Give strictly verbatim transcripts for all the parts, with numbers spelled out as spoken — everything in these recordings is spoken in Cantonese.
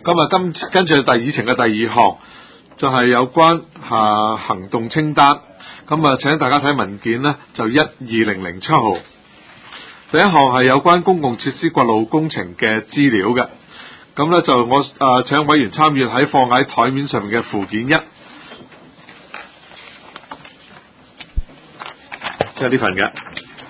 咁啊，跟跟住第議程嘅第二項就係有關下行動清單。咁啊，請大家睇文件呢，就一二零零七號。第一項係有關公共設施掘路工程嘅資料嘅。咁咧就我啊請委員參與喺放喺台面上面嘅附件一，即係呢份嘅。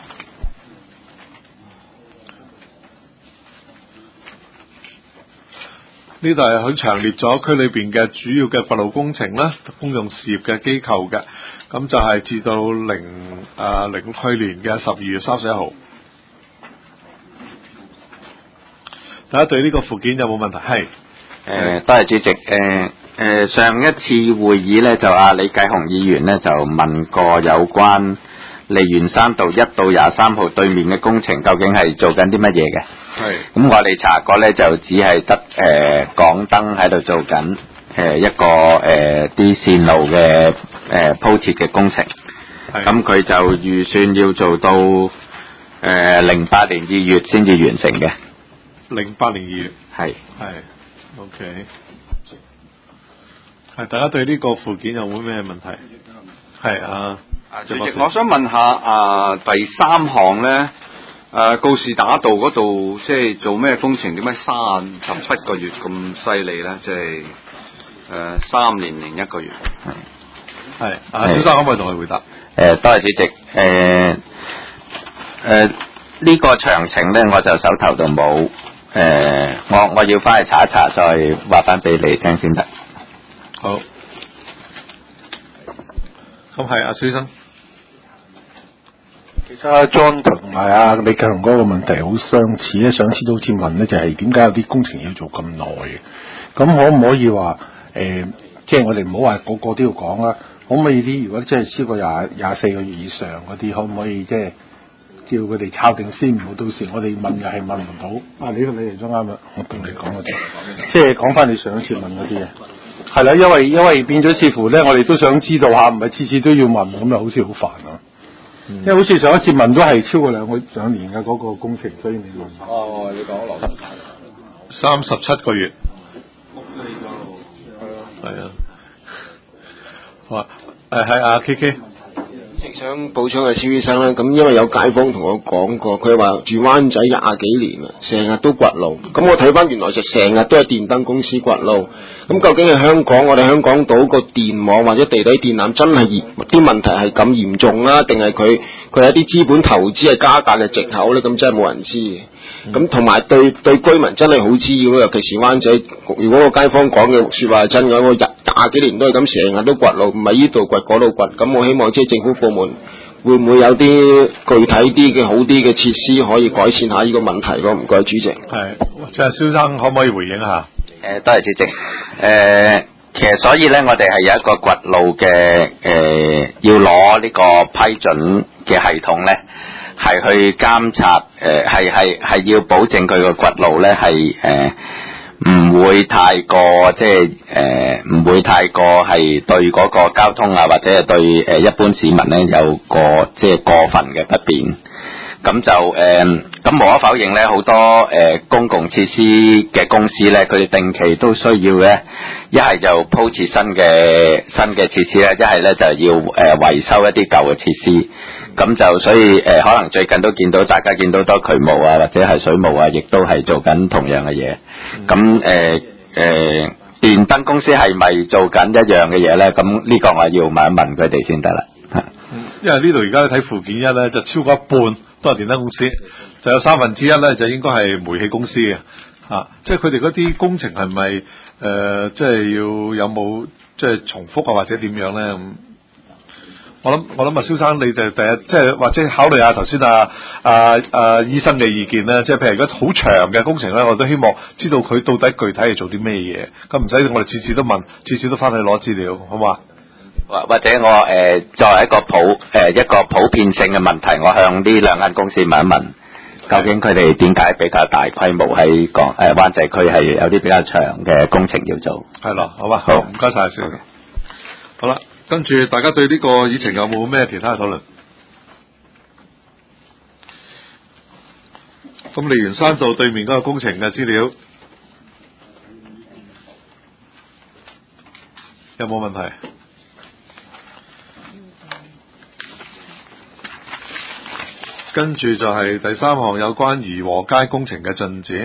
呢度係佢詳列咗區裏邊嘅主要嘅掘路工程啦，公用事業嘅機構嘅，咁就係至到零啊零去年嘅十二月三十一號。大家對呢個附件有冇問題？係誒，多謝主席。誒、呃、誒，上一次會議咧，就阿李繼雄議員咧就問過有關利園山道一到廿三號對面嘅工程，究竟係做緊啲乜嘢嘅？ 係。咁我哋查過咧，就只係得誒港燈喺度做緊誒一個誒啲線路嘅誒鋪設嘅工程。係。咁佢就預算要做到誒零八年二月先至完成嘅。 零八年二月。係。係。OK。係，大家對呢個附件有冇咩問題？係啊。 啊，主席，我想問下啊，第三項咧，誒告士打道嗰度即係做咩工程？點解三十七個月咁犀利咧？即係誒三年零一個月。 係。係。啊，小生可唔可以同佢回答？ 誒，多謝主席。誒誒，呢個詳情咧，我就手頭度冇。誒，我我要翻去查一查，再話翻俾你聽先得。 好。咁係阿小生。 其實阿 John 同埋阿李繼雄嗰個問題好相似咧，上次都好似問咧，就係點解有啲工程要做咁耐嘅？咁可唔可以話誒，即係我哋唔好話個個都要講啦，可唔可以啲如果即係超過廿廿四個月以上嗰啲，可唔可以即係叫佢哋抄定先，唔好到時我哋問又係問唔到。啊，你同你嚟咗啱啦，我同你講嗰啲，即係講翻你上一次問嗰啲嘢。係啦，因為因為變咗似乎咧，我哋都想知道下，唔係次次都要問，咁又好似好煩啊。因為好似上一次問都係超過兩個兩年嘅嗰個工程，所以你問。 哦，你講落三十七個月。係啊。好啊。誒係阿 K K。 想補充嘅蕭醫生咧，咁因為有街坊同我講過，佢話住灣仔廿幾年啦，成日都掘路。咁我睇翻原來就成日都係電燈公司掘路。咁究竟係香港我哋香港島個電網或者地底電纜真係嚴啲問題係咁嚴重啊？定係佢佢有啲資本投資係加價嘅藉口咧？咁真係冇人知嘅。咁同埋對對居民真係好滋擾，尤其是灣仔。如果個街坊講嘅説話係真嘅，我廿廿幾年都係咁，成日都掘路，唔係呢度掘嗰度掘。咁我希望即係政府部門會唔會有啲具體啲嘅好啲嘅設施可以改善下呢個問題咯？唔該，主席。係， 即係蕭生可唔可以回應下？ 誒，多謝主席。誒、呃，其實所以咧，我哋係有一個掘路嘅誒、呃，要攞呢個批准嘅系統咧，係去監察誒，係係係要保證佢個掘路咧係誒唔會太過即係誒唔會太過係對嗰個交通啊，或者係對誒、呃、一般市民咧有個即係過分嘅不便。咁就誒，咁、呃、無可否認咧，好多誒、呃、公共設施嘅公司咧，佢哋定期都需要咧，一係就鋪設新嘅新嘅設施咧，一係咧就要誒、呃、維修一啲舊嘅設施。咁就所以誒、呃，可能最近都見到大家見到多渠務啊，或者係水務啊，亦都係做緊同樣嘅嘢。咁誒誒，電燈公司係咪做緊一樣嘅嘢咧？咁呢個我要問一問佢哋先得啦。 因為呢度而家睇附件一咧，就超過一半都係電燈公司，就有三分之一咧就應該係煤氣公司嘅嚇、啊，即係佢哋嗰啲工程係咪誒，即係要有冇即係重複啊，或者點樣咧咁？我諗我諗啊，蕭生你就第一即係或者考慮下頭先啊啊啊醫生嘅意見咧，即係譬如如果好長嘅工程咧，我都希望知道佢到底具體係做啲咩嘢，咁唔使我哋次次都問，次次都翻去攞資料，好嘛？ 或或者我誒、呃、作為一個普誒、呃、一個普遍性嘅問題，我向呢兩間公司問一問，究竟佢哋點解比較大規模喺港誒灣仔區係有啲比較長嘅工程要做？ 係咯，好嘛？好，唔該晒先。好啦，跟住大家對呢個議程有冇咩其他嘅討論？咁利園山道對面嗰個工程嘅資料， 有冇問題？跟住就係第三項有關怡和街工程嘅進展，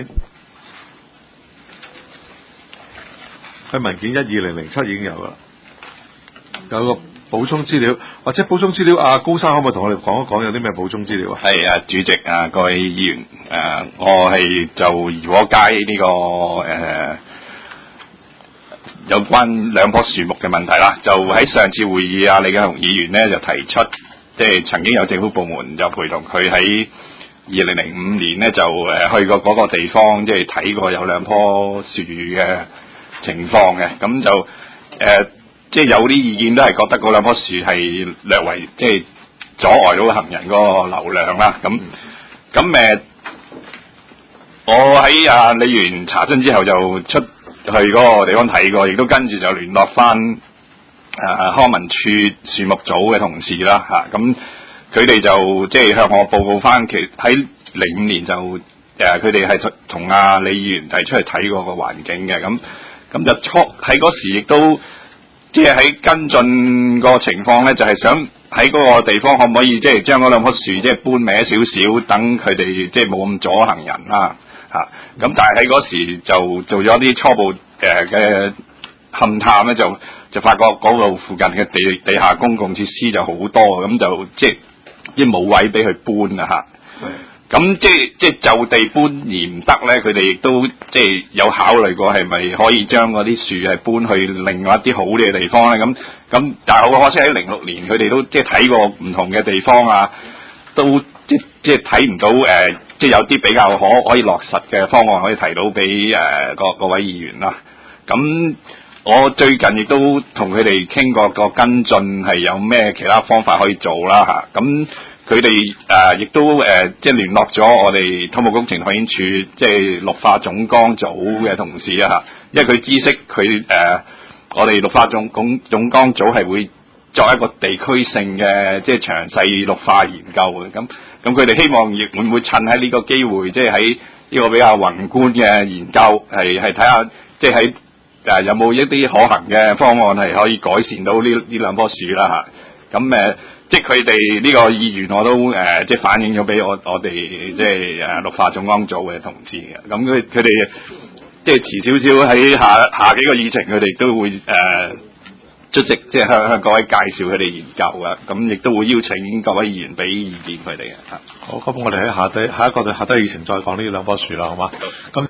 喺文件一二零零七已經有啦，有個補充資料，或者補充資料，阿高生可唔可以同我哋講一講有啲咩補充資料啊？ 係啊，主席啊，各位議員，誒、呃，我係就怡和街呢、這個誒、呃、有關兩棵樹木嘅問題啦，就喺上次會議啊，李家雄議員咧就提出。即係曾經有政府部門就陪同佢喺二零零五年咧就誒去過嗰個地方，即係睇過有兩棵樹嘅情況嘅，咁就誒、呃、即係有啲意見都係覺得嗰兩棵樹係略為即係阻礙到行人嗰個流量啦。咁咁誒，我喺阿李議員查詢之後就出去嗰個地方睇過，亦都跟住就聯絡翻。誒、啊、康文署樹木組嘅同事啦嚇，咁佢哋就即係向我報告翻，其喺零五年就誒佢哋係同阿李議員提出去睇過個環境嘅，咁咁就初喺嗰時亦都即係喺跟進個情況咧，就係、是、想喺嗰個地方可唔可以即係將嗰兩棵樹即係搬歪少少，等佢哋即係冇咁阻行人啦嚇。咁、啊、但係喺嗰時就做咗啲初步誒嘅勘探咧，就。就發覺嗰度附近嘅地地下公共設施就好多，咁就即係即係冇位俾佢搬啊嚇。咁即係即係就地搬而唔得咧，佢哋亦都即係有考慮過係咪可以將嗰啲樹係搬去另外一啲好啲嘅地方咧？咁咁但係好可惜喺零六年佢哋都即係睇過唔同嘅地方啊，都即即係睇唔到誒、呃，即係有啲比較可可以落實嘅方案可以提到俾誒各各位議員啦。咁我最近亦都同佢哋傾過個跟進係有咩其他方法可以做啦嚇，咁佢哋誒亦都誒、呃、即係聯絡咗我哋土木工程拓展署即係綠化總綱組嘅同事啊嚇，因為佢知悉佢誒、呃、我哋綠化總總總綱組係會作一個地區性嘅即係詳細綠化研究嘅，咁咁佢哋希望亦會唔會趁喺呢個機會，即係喺呢個比較宏觀嘅研究係係睇下即係喺。誒有冇一啲可行嘅方案係可以改善到呢呢兩棵樹啦嚇？咁誒，即係佢哋呢個意願我都誒、呃，即係反映咗俾我我哋即係誒綠化總綱組嘅同事嘅。咁佢佢哋即係遲少少喺下下幾個議程，佢哋都會誒、呃、出席，即係向向各位介紹佢哋研究嘅。咁亦都會邀請各位議員俾意見佢哋嘅嚇。 好，咁我哋喺下低下一個對下低議程再講呢兩棵樹啦，好嘛？咁。